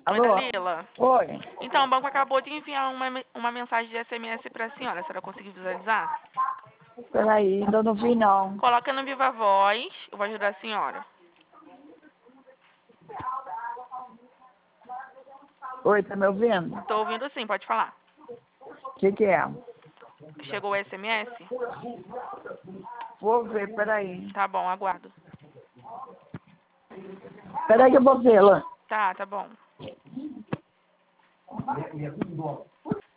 Oi, Alô? Dalila. Oi. Então, o banco acabou de enviar uma mensagem de SMS para a senhora. A senhora conseguiu visualizar? Peraí, ainda não vi não. Coloca no Viva Voz. Eu vou ajudar a senhora. Oi, tá me ouvindo? Tô ouvindo sim, pode falar. O que é? Chegou o SMS? Vou ver, peraí. Tá bom, aguardo. Peraí que eu vou ver, Lan. Tá bom.